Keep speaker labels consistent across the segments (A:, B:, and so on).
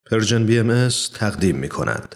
A: پرژن BMS تقدیم می کند.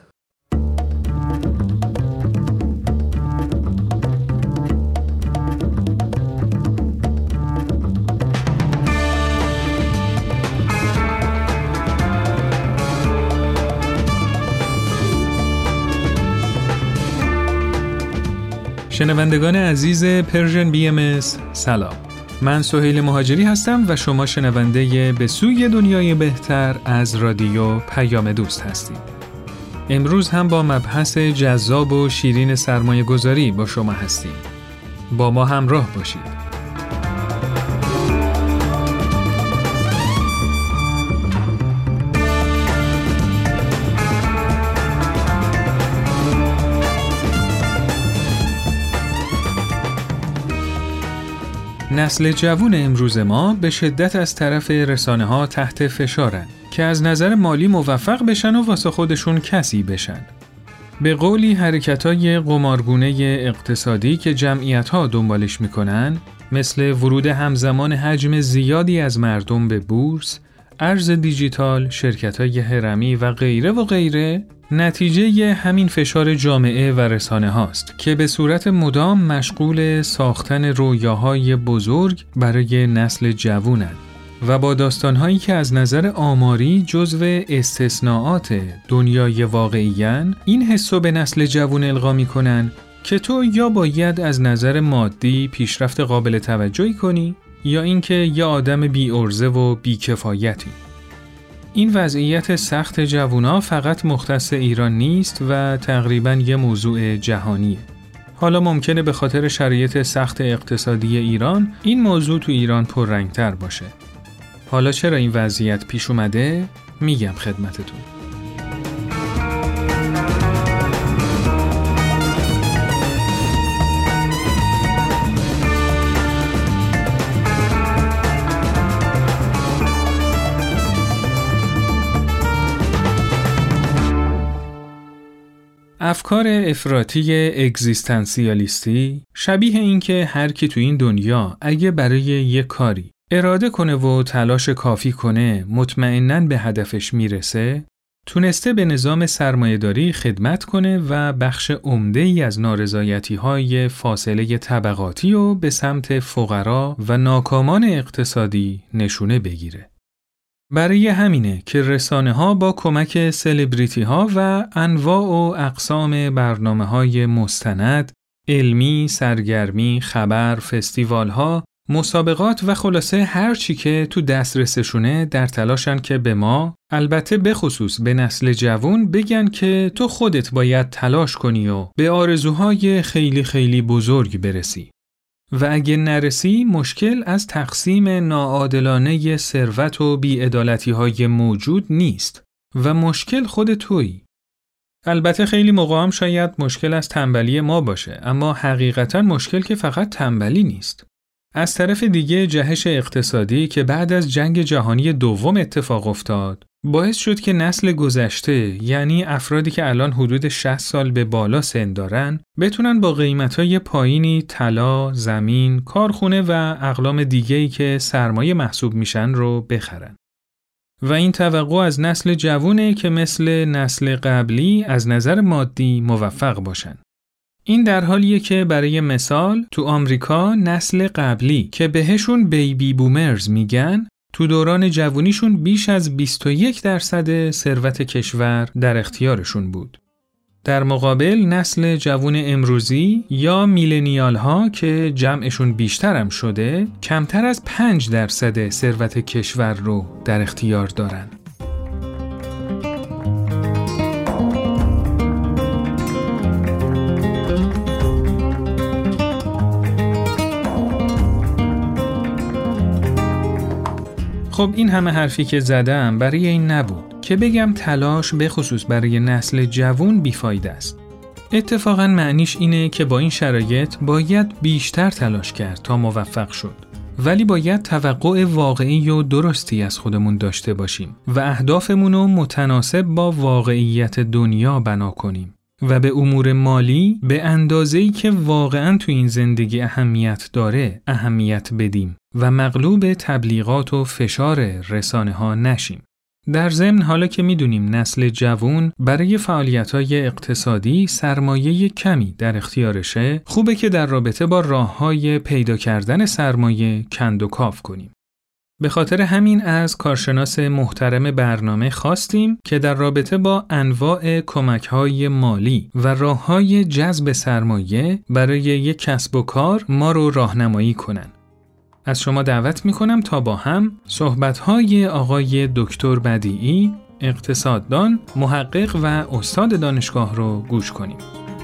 B: شنوندگان عزیز پرژن BMS سلام. من سهیل مهاجری هستم و شما شنونده به سوی دنیای بهتر از رادیو پیام دوست هستید. امروز هم با مبحث جذاب و شیرین سرمایه گذاری با شما هستیم. با ما همراه باشید. نسل جوان امروز ما به شدت از طرف رسانه‌ها تحت فشارن که از نظر مالی موفق بشن و واسه خودشون کسی بشن. به قولی حرکت‌های قمارگونه اقتصادی که جمعیت‌ها دنبالش می‌کنن، مثل ورود همزمان حجم زیادی از مردم به بورس، ارز دیجیتال، شرکت‌های هرمی و غیره نتیجه همین فشار جامعه و رسانه هاست که به صورت مدام مشغول ساختن رویاهای بزرگ برای نسل جوونند و با داستانهایی که از نظر آماری جزو استثناءات دنیای واقعی‌اند، این حسو به نسل جوون القا می‌کنن که تو یا باید از نظر مادی پیشرفت قابل توجهی کنی یا اینکه یه آدم بی‌عرضه و بی‌کفایتی. این وضعیت سخت جوونا فقط مختص ایران نیست و تقریباً یه موضوع جهانیه. حالا ممکنه به خاطر شرایط سخت اقتصادی ایران این موضوع تو ایران پررنگ‌تر باشه. حالا چرا این وضعیت پیش اومده؟ میگم خدمتتون. افکار افراطی اگزیستانسیالیستی شبیه این که هر کی تو این دنیا اگه برای یه کاری اراده کنه و تلاش کافی کنه مطمئناً به هدفش میرسه، تونسته به نظام سرمایه‌داری خدمت کنه و بخش عمده‌ای از نارضایتی‌های فاصله طبقاتی رو به سمت فقرا و ناکامان اقتصادی نشونه بگیره. برای همینه که رسانه‌ها با کمک سلبریتی‌ها و انواع و اقسام برنامه‌های مستند، علمی، سرگرمی، خبر، فستیوال‌ها، مسابقات و خلاصه هر چی که تو دسترسشونه در تلاشن که به ما، البته به خصوص به نسل جوان، بگن که تو خودت باید تلاش کنی و به آرزوهای خیلی خیلی بزرگ برسی. و اگه نرسی مشکل از تقسیم ناعادلانه ثروت و بی‌عدالتی‌های موجود نیست و مشکل خود تویی. البته خیلی موقع هم شاید مشکل از تنبلی ما باشه، اما حقیقتاً مشکل که فقط تنبلی نیست. از طرف دیگه جهش اقتصادی که بعد از جنگ جهانی دوم اتفاق افتاد، باعث شد که نسل گذشته، یعنی افرادی که الان حدود 60 سال به بالا سن دارن، بتونن با قیمت‌های پایینی طلا، زمین، کارخونه و اقلام دیگه‌ای که سرمایه محسوب میشن رو بخرن. و این توقع از نسل جوونه که مثل نسل قبلی از نظر مادی موفق باشن. این در حالیه که برای مثال تو آمریکا نسل قبلی که بهشون بیبی بومرز میگن، تو دوران جوونیشون بیش از 21% ثروت کشور در اختیارشون بود. در مقابل نسل جوون امروزی یا میلنیال ها که جمعشون بیشترم شده، کمتر از 5% ثروت کشور رو در اختیار دارن. خب این همه حرفی که زدم برای این نبود که بگم تلاش به خصوص برای نسل جوان بیفایده است. اتفاقاً معنیش اینه که با این شرایط باید بیشتر تلاش کرد تا موفق شد. ولی باید توقع واقعی و درستی از خودمون داشته باشیم و اهدافمون رو متناسب با واقعیت دنیا بنا کنیم و به امور مالی به اندازه‌ای که واقعاً تو این زندگی اهمیت داره اهمیت بدیم و مغلوب تبلیغات و فشار رسانه‌ها نشیم. در ضمن حالا که میدونیم نسل جوان برای فعالیت‌های اقتصادی سرمایه کمی در اختیارشه، خوبه که در رابطه با راه‌های پیدا کردن سرمایه کند و کاف کنیم. به خاطر همین از کارشناس محترم برنامه خواستیم که در رابطه با انواع کمک‌های مالی و راه‌های جذب سرمایه برای یک کسب و کار ما رو راهنمایی کنن. از شما دعوت می‌کنم تا با هم صحبت‌های آقای دکتر بدیعی، اقتصاددان، محقق و استاد دانشگاه رو گوش کنیم.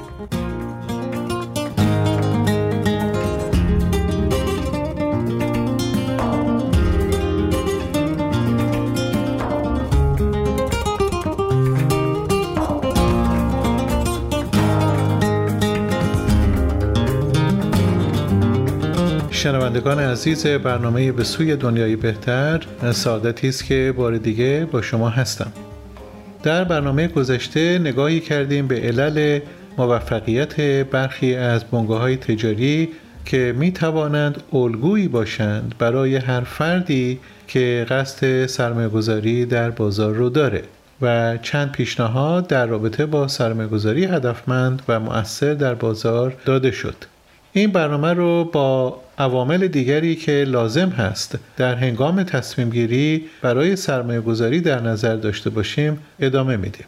C: شنوندگان عزیز برنامه به سوی دنیای بهتر، سعادتی است که بار دیگه با شما هستم. در برنامه گذشته نگاهی کردیم به علل موفقیت برخی از بنگاه‌های تجاری که می توانند الگویی باشند برای هر فردی که قصد سرمایه‌گذاری در بازار رو داره و چند پیشنهاد در رابطه با سرمایه‌گذاری هدفمند و مؤثر در بازار داده شد. این برنامه رو با عوامل دیگری که لازم هست در هنگام تصمیم گیری برای سرمایه گذاری در نظر داشته باشیم ادامه میدیم.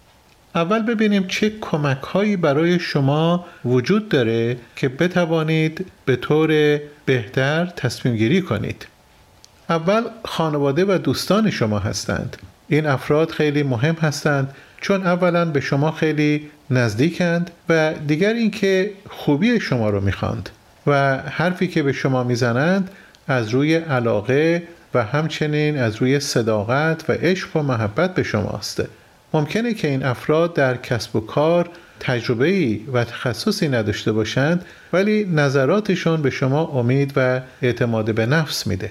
C: اول ببینیم چه کمک‌هایی برای شما وجود داره که بتوانید به طور بهتر تصمیم گیری کنید. اول خانواده و دوستان شما هستند. این افراد خیلی مهم هستند چون اولا به شما خیلی نزدیکند و دیگر اینکه خوبی شما رو میخواند و حرفی که به شما میزنند از روی علاقه و همچنین از روی صداقت و عشق و محبت به شماست. ممکنه که این افراد در کسب و کار تجربه‌ای و تخصصی نداشته باشند ولی نظراتشون به شما امید و اعتماد به نفس میده.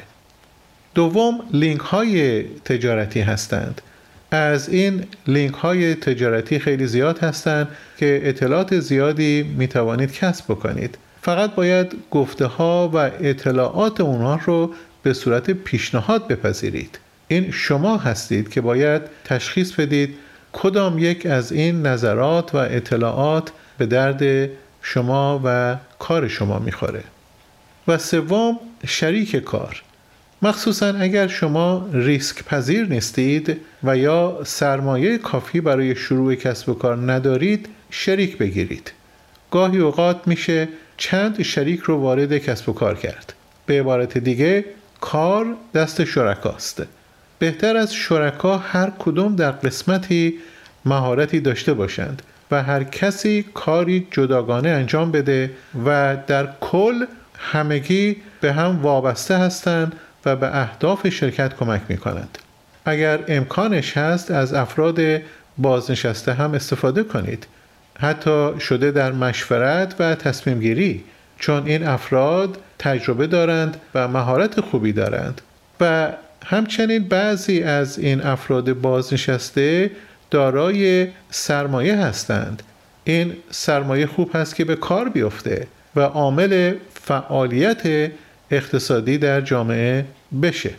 C: دوم، لینک های تجارتی هستند. از این لینک های تجارتی خیلی زیاد هستند که اطلاعات زیادی می توانید کسب بکنید. فقط باید گفته ها و اطلاعات اونها رو به صورت پیشنهاد بپذیرید. این شما هستید که باید تشخیص بدید کدام یک از این نظرات و اطلاعات به درد شما و کار شما میخوره. و سوم، شریک کار. مخصوصاً اگر شما ریسک پذیر نیستید و یا سرمایه کافی برای شروع کسب و کار ندارید، شریک بگیرید. گاهی اوقات میشه چند شریک رو وارد کسب و کار کرد. به عبارت دیگه، کار دست شرکاست. بهتر از شرکا هر کدوم در قسمتی مهارتی داشته باشند و هر کسی کاری جداگانه انجام بده و در کل همگی به هم وابسته هستند و به اهداف شرکت کمک می‌کنند. اگر امکانش هست از افراد بازنشسته هم استفاده کنید. حتی شده در مشورت و تصمیم گیری، چون این افراد تجربه دارند و مهارت خوبی دارند و همچنین بعضی از این افراد بازنشسته دارای سرمایه هستند. این سرمایه خوب هست که به کار بیفته و عامل فعالیت اقتصادی در جامعه بشه.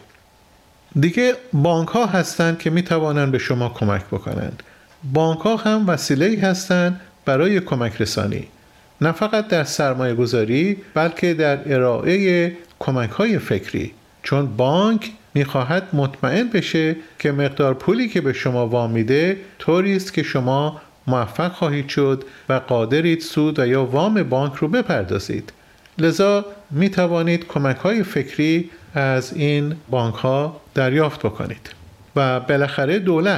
C: دیگه بانک ها هستند که می توانند به شما کمک بکنند. بانک ها هم وسیله‌ای هستند برای کمک رسانی، نه فقط در سرمایه گذاری بلکه در ارائه کمک های فکری، چون بانک می خواهد مطمئن بشه که مقدار پولی که به شما وام میده طوری است که شما موفق خواهید شد و قادرید سود و یا وام بانک رو بپردازید. لذا می توانید کمک های فکری از این بانک ها دریافت بکنید. و بالاخره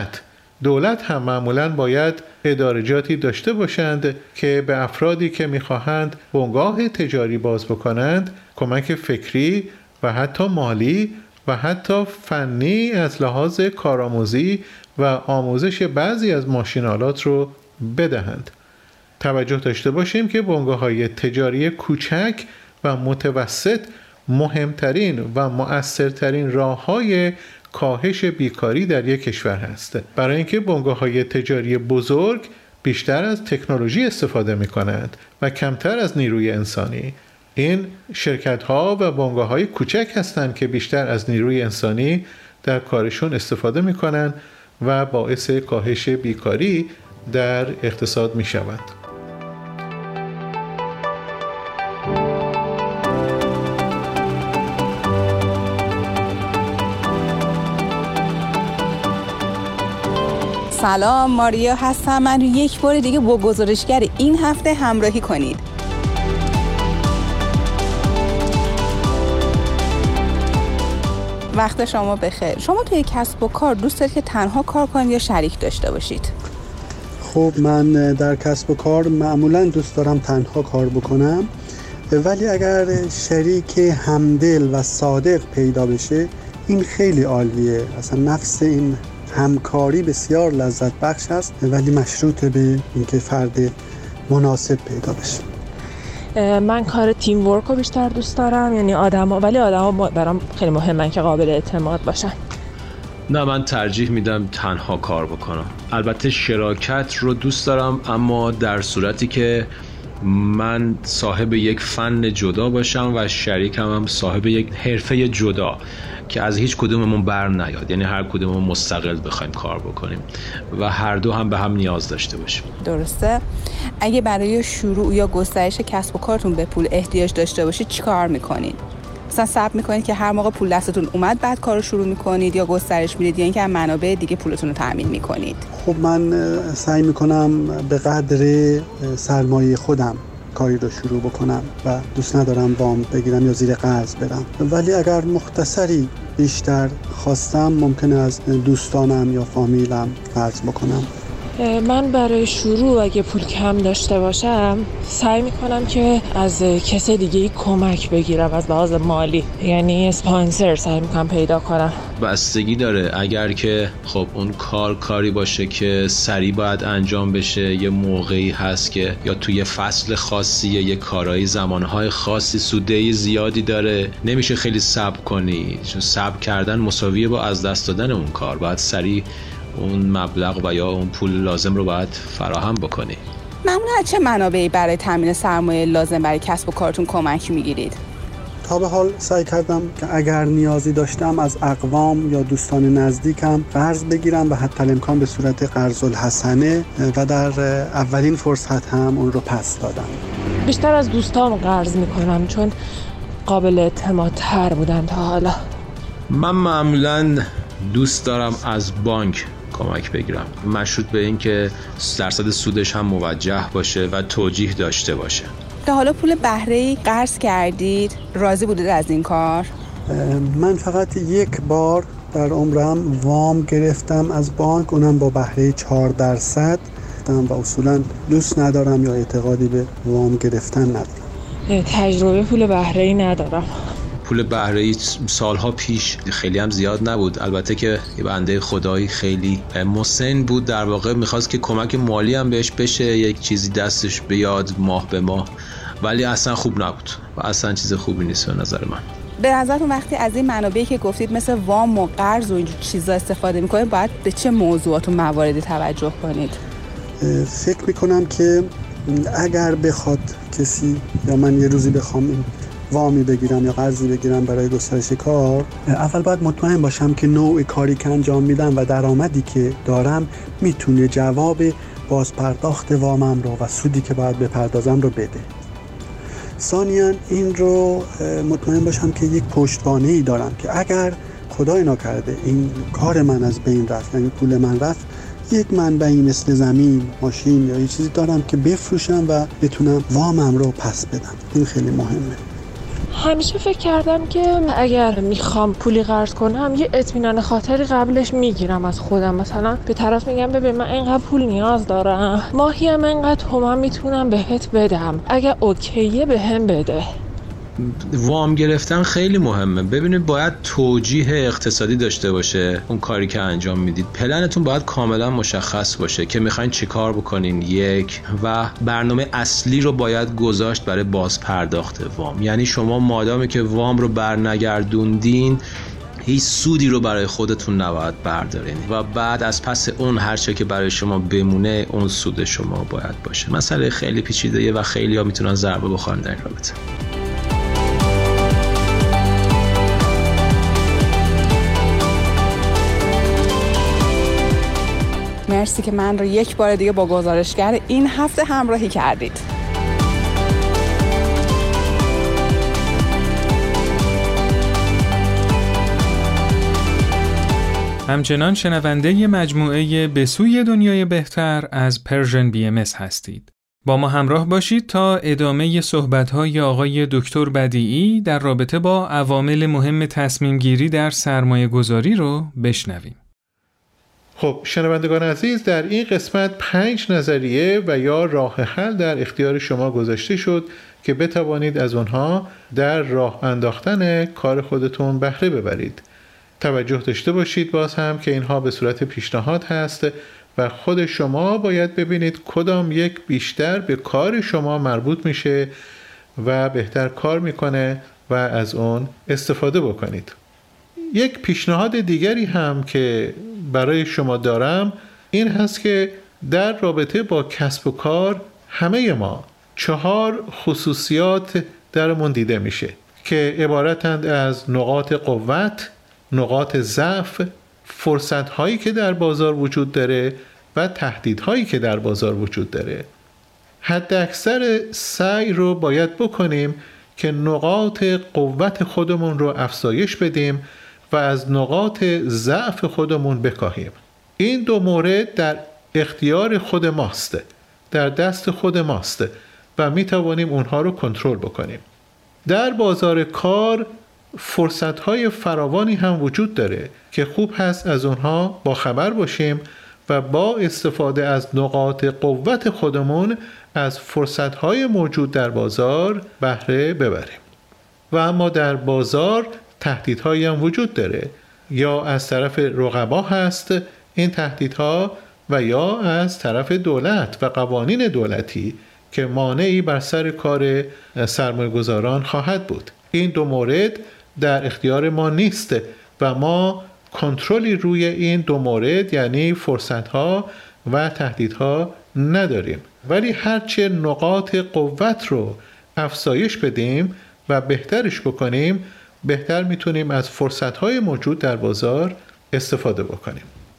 C: دولت هم معمولاً باید ادارجاتی داشته باشند که به افرادی که می خواهند بنگاه تجاری باز بکنند کمک فکری و حتی مالی و حتی فنی از لحاظ کارآموزی و آموزش بعضی از ماشین‌آلات رو بدهند. توجه داشته باشیم که بنگاه‌های تجاری کوچک و متوسط مهمترین و مؤثرترین راه‌های کاهش بیکاری در یک کشور هست، برای اینکه بنگاه‌های تجاری بزرگ بیشتر از تکنولوژی استفاده می‌کنند و کمتر از نیروی انسانی. این شرکت‌ها و بنگاه‌های کوچک هستند که بیشتر از نیروی انسانی در کارشون استفاده میکنن و باعث کاهش بیکاری در اقتصاد میشود.
D: سلام، ماریا هستم. من رو یک بار دیگه با گزارشگر این هفته همراهی کنید. وقت شما بخیر. شما توی کسب و کار دوست دارید که تنها کار کنید یا شریک داشته باشید؟
E: خب من در کسب و کار معمولا دوست دارم تنها کار بکنم، ولی اگر شریک همدل و صادق پیدا بشه این خیلی عالیه. اصلا نفس این همکاری بسیار لذت بخش است، ولی مشروط به اینکه فرد مناسب پیدا بشه.
F: من کار تیم ورک رو بیشتر دوست دارم، یعنی ولی آدما برام خیلی مهمه که قابل اعتماد باشن.
G: نه، من ترجیح میدم تنها کار بکنم. البته شراکت رو دوست دارم، اما در صورتی که من صاحب یک فن جدا باشم و شریکم هم صاحب یک حرفه جدا که از هیچ کدوممون بر نیاد، یعنی هر کدوممون مستقل بخوایم کار بکنیم و هر دو هم به هم نیاز داشته باشیم.
D: درسته. اگه برای شروع یا گسترش کسب و کارتون به پول احتیاج داشته باشید چی کار میکنید؟ مثلا صبر میکنید که هر موقع پول دستتون اومد بعد کارو شروع میکنید یا گسترش میدید یا اینکه از منابع دیگه پولتون رو تامین میکنید؟
E: خب من سعی میکنم به قدر سرمایه خودم کاری رو شروع بکنم و دوست ندارم وام بگیرم یا زیر قرض برم، ولی اگر مختصری بیشتر خواستم ممکنه از دوستانم یا فامیلم قرض بکنم.
F: من برای شروع اگه پول کم داشته باشم سعی میکنم که از کسی دیگه کمک بگیرم از لحاظ مالی، یعنی اسپانسر سعی میکنم پیدا کنم.
G: بستگی داره. اگر که خب اون کاری باشه که سریع باید انجام بشه، یه موقعی هست که یا توی فصل خاصی یه کارهای زمانهای خاصی سودی زیادی داره، نمیشه خیلی صبر کنی، چون صبر کردن مساویه با از دست دادن اون کار. باید سریع اون مبلغ و یا اون پول لازم رو باید فراهم بکنی.
D: معمولا چه منابعی برای تامین سرمایه لازم برای کسب و کارتون کمک میگیرید؟
E: تا به حال سعی کردم که اگر نیازی داشتم از اقوام یا دوستان نزدیکم قرض بگیرم و حتی الامکان به صورت قرض الحسنه و در اولین فرصت هم اون رو پس دادم.
F: بیشتر از دوستام قرض میکنم چون قابل اعتمادتر بودن تا حالا.
G: من معمولاً دوست دارم از بانک کمک بگیرم، مشروط به این که درصد سودش هم موجه باشه و توجیه داشته باشه.
D: تا حالا پول بهره‌ای قرض کردید؟ راضی بودید از این کار؟
E: من فقط یک بار در عمرم وام گرفتم از بانک، اونم با بهره 4% و اصولا دوست ندارم یا اعتقادی به وام گرفتن ندارم.
F: تجربه پول بهره‌ای ندارم.
G: پول بهره‌ای سالها پیش خیلی هم زیاد نبود، البته که یه بنده خدایی خیلی مسن بود، در واقع میخواست که کمک مالی هم بهش بشه، یک چیزی دستش بیاد ماه به ماه، ولی اصلا خوب نبود و اصلا چیز خوبی نیست به نظر من.
D: به نظرتون وقتی از این منابعی که گفتید مثل وام و قرض و اینجور چیزا استفاده میکنید باید به چه موضوعات و مواردی توجه کنید؟
E: فکر میکنم که اگر بخواد کسی یا من یه روزی بخوام وامی بگیرم یا قرضی بگیرم برای گسترش کار، اول باید مطمئن باشم که نوع کاری که انجام میدم و درآمدی که دارم میتونه جواب بازپرداخت وامم رو و سودی که باید بپردازم رو بده. ثانیاً این رو مطمئن باشم که یک پشتوانه‌ای دارم که اگر خدای نکرده این کار من از بین رفت، یعنی پول من رفت، یک منبعی مثل زمین، ماشین یا یه چیزی دارم که بفروشم و بتونم وامم رو پس بدم. این خیلی مهمه.
F: همیشه فکر کردم که اگر میخوام پولی قرض کنم یه اطمینان خاطری قبلش میگیرم از خودم. مثلا به طرف میگم ببین من اینقدر پول نیاز دارم، ماهی هم اینقدر تومن میتونم بهت بدم، اگر اوکیه بهم بده.
G: وام گرفتن خیلی مهمه. ببینید باید توجیه اقتصادی داشته باشه اون کاری که انجام میدید. پلنتون باید کاملا مشخص باشه که میخواین چی کار بکنین، یک، و برنامه اصلی رو باید گذاشت برای باز پرداخت وام. یعنی شما مادامی که وام رو برنگردوندین هیچ سودی رو برای خودتون نباید بردارین و بعد از پس اون هر چه که برای شما بمونه اون سود شما باید باشه. مسئله خیلی پیچیده‌ایه و خیلی ها میتونن ضربه بخورن در این رابطه.
D: مرسی که من رو یک بار دیگه با گزارشگر این هفته همراهی کردید.
B: همچنان شنونده مجموعه به سوی دنیای بهتر از پرژن BMS هستید. با ما همراه باشید تا ادامه صحبت‌های آقای دکتر بدیعی در رابطه با عوامل مهم تصمیم گیری در سرمایه گذاری رو بشنویم.
C: خب شنوندگان عزیز، در این قسمت 5 نظریه و یا راه حل در اختیار شما گذاشته شد که بتوانید از آنها در راه انداختن کار خودتون بهره ببرید. توجه داشته باشید باز هم که اینها به صورت پیشنهاد هست و خود شما باید ببینید کدام یک بیشتر به کار شما مربوط میشه و بهتر کار میکنه و از اون استفاده بکنید. یک پیشنهاد دیگری هم که برای شما دارم این هست که در رابطه با کسب و کار همه ما 4 خصوصیات درمون دیده میشه که عبارتند از نقاط قوت، نقاط ضعف، فرصت‌هایی که در بازار وجود داره و تهدیدهایی که در بازار وجود داره. حد اکثر سعی رو باید بکنیم که نقاط قوت خودمون رو افزایش بدیم و از نقاط ضعف خودمون بکاهیم. این 2 مورد در اختیار خود ماست، در دست خود ماست و می توانیم اونها رو کنترل بکنیم. در بازار کار فرصت‌های فراوانی هم وجود داره که خوب هست از اونها با خبر باشیم و با استفاده از نقاط قوت خودمون از فرصت‌های موجود در بازار بهره ببریم. و اما در بازار تهدیدهایی هم وجود داره، یا از طرف رقبا هست این تهدیدها و یا از طرف دولت و قوانین دولتی که مانعی بر سر کار سرمایه‌گذاران خواهد بود. این 2 مورد در اختیار ما نیست و ما کنترلی روی این 2 مورد یعنی فرصت‌ها و تهدیدها نداریم. ولی هرچه نقاط قوت رو افزایش بدیم و بهترش بکنیم، بهتر میتونیم از فرصت‌های موجود در بازار استفاده بکنیم.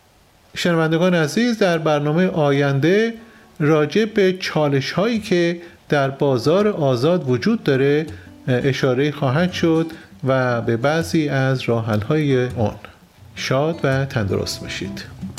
C: شنوندگان عزیز، در برنامه آینده راجع به چالش‌هایی که در بازار آزاد وجود داره اشاره خواهد شد و به بعضی از راه حل‌های اون. شاد و تندرست باشید.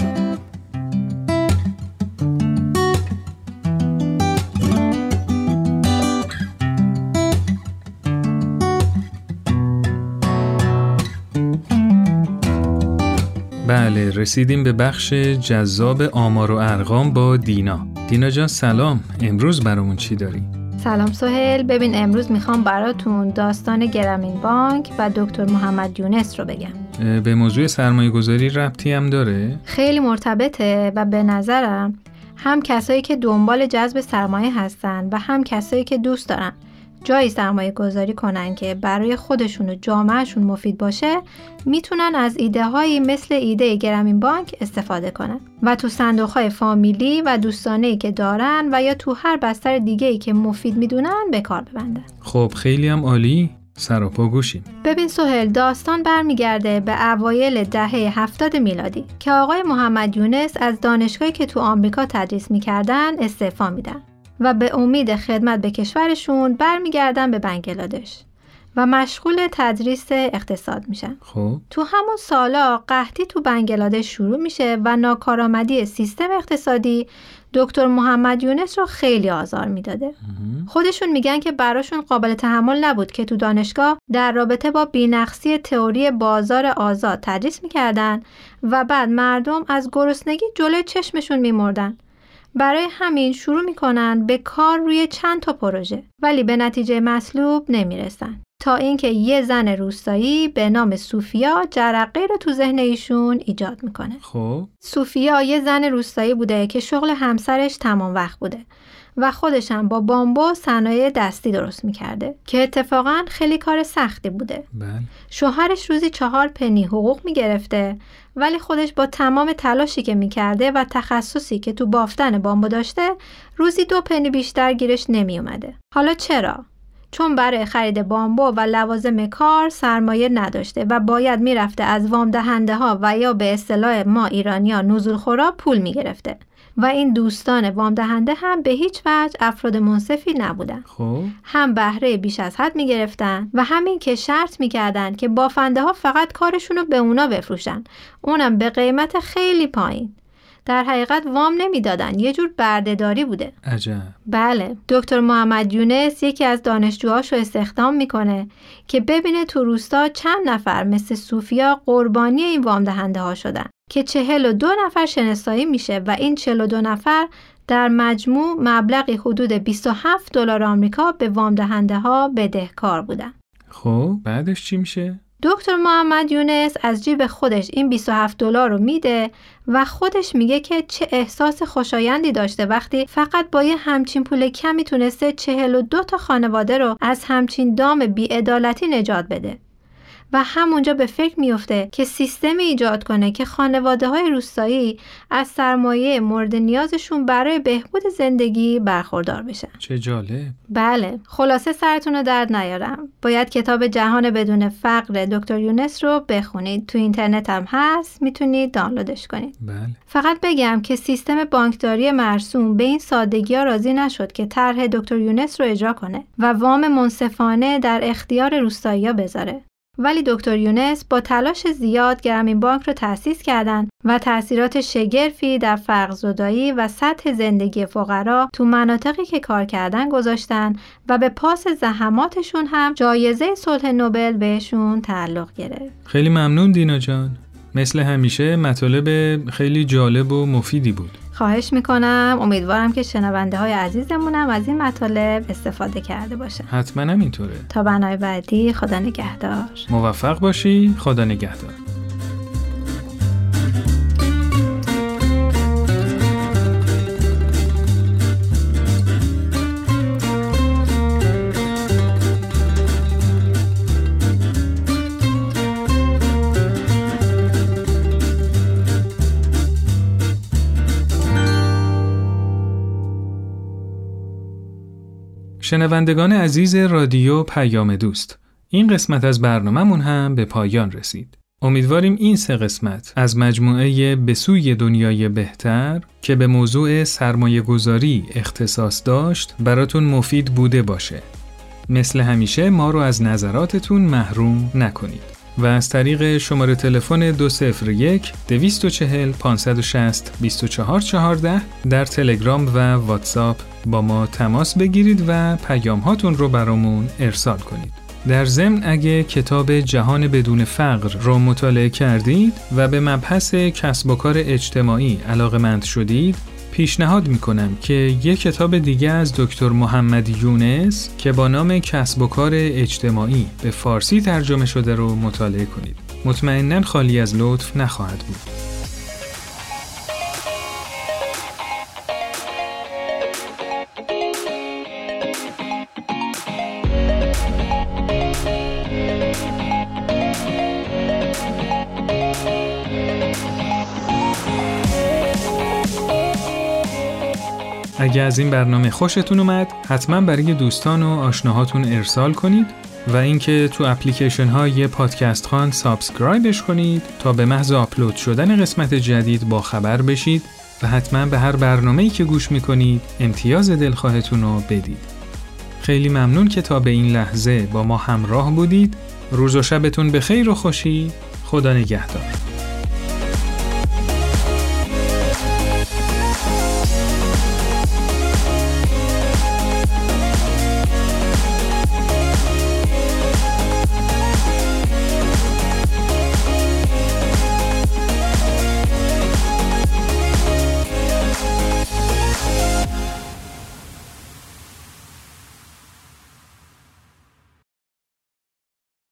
B: بله، رسیدیم به بخش جذاب آمار و ارقام با دینا. دینا جان سلام، امروز برامون چی داری؟
H: سلام سهیل، ببین امروز میخوام براتون داستان گرامین بانک و دکتر محمد یونس رو بگم.
B: به موضوع سرمایه گذاری ربطی هم داره؟
H: خیلی مرتبطه و به نظرم هم کسایی که دنبال جذب سرمایه هستن و هم کسایی که دوست دارن جایی سرمایه گذاری کنن که برای خودشون و جامعهشون مفید باشه میتونن از ایده هایی مثل ایده گرامین بانک استفاده کنن و تو صندوق های فامیلی و دوستانه‌ای که دارن و یا تو هر بستر دیگه‌ای که مفید میدونن به کار ببندن.
B: خب خیلی هم عالی، سراپا گوشیم.
H: ببین سهیل، داستان برمیگرده به اوایل دهه 70 میلادی که آقای محمد یونس از دانشگاهی که تو آمریکا تدریس میکردن استعفا میدن و به امید خدمت به کشورشون برمیگردن به بنگلادش و مشغول تدریس اقتصاد میشن.
B: خب
H: تو همون سالا قحطی تو بنگلادش شروع میشه و ناکارآمدی سیستم اقتصادی دکتر محمد یونس رو خیلی آزار میداده. خودشون میگن که براشون قابل تحمل نبود که تو دانشگاه در رابطه با بی‌نقصی تئوری بازار آزاد تدریس میکردن و بعد مردم از گرسنگی جلوی چشمشون میمردن. برای همین شروع میکنن به کار روی چند تا پروژه ولی به نتیجه مطلوب نمیرسن تا اینکه یه زن روستایی به نام سوفیا جرقه رو تو ذهن ایشون ایجاد میکنه.
B: خب
H: سوفیا یه زن روستایی بوده که شغل همسرش تمام وقت بوده و خودش هم با بامبو صنایع دستی درست میکرده که اتفاقا خیلی کار سختی بوده.
B: بله.
H: شوهرش روزی 4 پنی حقوق میگرفته ولی خودش با تمام تلاشی که میکرده و تخصصی که تو بافتن بامبو داشته روزی 2 پنی بیشتر گیرش نمی اومده. حالا چرا؟ چون برای خرید بامبو و لوازم کار سرمایه نداشته و باید میرفته از وام دهنده ها و یا به اصطلاح ما ایرانی‌ها نزولخورا پول میگرفته و این دوستان وام دهنده هم به هیچ وجه افراد منصفی نبودن.
B: خب
H: هم بهره بیش از حد میگرفتن و همین که شرط میکردن که بافنده ها فقط کارشونو به اونا بفروشن، اونم به قیمت خیلی پایین. در حقیقت وام نمیدادن، یه جور بردهداری بوده.
B: عجب.
H: بله، دکتر محمد یونس یکی از دانشجوهاشو استخدام میکنه که ببینه تو روستا چند نفر مثل صوفیا قربانی این وام دهنده ها شدن که 42 نفر شناسایی میشه و این 42 نفر در مجموع مبلغی حدود $27 آمریکا به وام دهنده ها بدهکار بودن.
B: خب بعدش چی میشه؟
H: دکتر محمد یونس از جیب خودش این $27 رو میده و خودش میگه که چه احساس خوشایندی داشته وقتی فقط با یه همچین پول کمی تونسته 42 تا خانواده رو از همچین دام بی‌عدالتی نجات بده. و همونجا به فکر میفته که سیستمی ایجاد کنه که خانواده‌های روستایی از سرمایه مورد نیازشون برای بهبود زندگی برخوردار بشن.
B: چه جالب.
H: بله، خلاصه سرتون رو درد نیارم. باید کتاب جهان بدون فقر دکتر یونس رو بخونید. تو اینترنت هم هست، میتونید دانلودش کنید.
B: بله.
H: فقط بگم که سیستم بانکداری مرسوم به این سادگی‌ها راضی نشد که طرح دکتر یونس رو اجرا کنه و وام منصفانه در اختیار روستایی‌ها بذاره. ولی دکتر یونس با تلاش زیاد گرامین بانک رو تأسیس کردن و تأثیرات شگرفی در فقرزدایی و سطح زندگی فقرا تو مناطقی که کار کردن گذاشتن و به پاس زحماتشون هم جایزه صلح نوبل بهشون تعلق گرفت.
B: خیلی ممنون دینا جان. مثل همیشه مطالب خیلی جالب و مفیدی بود.
H: خواهش میکنم. امیدوارم که شنونده های عزیزمونم از این مطالب استفاده کرده باشن.
B: حتما همینطوره.
H: تا برنامه بعدی، خدا نگهدار.
B: موفق باشی. خدا نگهدار. شنوندگان عزیز رادیو پیام دوست، این قسمت از برنامه‌مون هم به پایان رسید. امیدواریم این 3 قسمت از مجموعه به سوی دنیای بهتر که به موضوع سرمایه‌گذاری اختصاص داشت براتون مفید بوده باشه. مثل همیشه ما رو از نظراتتون محروم نکنید و از طریق شماره تلفن 201-240-560-2414 در تلگرام و واتساپ با ما تماس بگیرید و پیام هاتون رو برامون ارسال کنید. در ضمن اگه کتاب جهان بدون فقر رو مطالعه کردید و به مبحث کسب و کار اجتماعی علاقه‌مند شدید، پیشنهاد میکنم که یک کتاب دیگه از دکتر محمد یونس که با نام کسب و کار اجتماعی به فارسی ترجمه شده رو مطالعه کنید. مطمئناً خالی از لطف نخواهد بود. اگه از این برنامه خوشتون اومد، حتما برای دوستان و آشناهاتون ارسال کنید و اینکه تو اپلیکیشن های پادکست خان سابسکرایبش کنید تا به محض آپلود شدن قسمت جدید با خبر بشید و حتما به هر برنامه‌ای که گوش میکنید امتیاز دلخواهتون رو بدید. خیلی ممنون که تا به این لحظه با ما همراه بودید. روز و شبتون بخیر و خوشی. خدا نگهدار.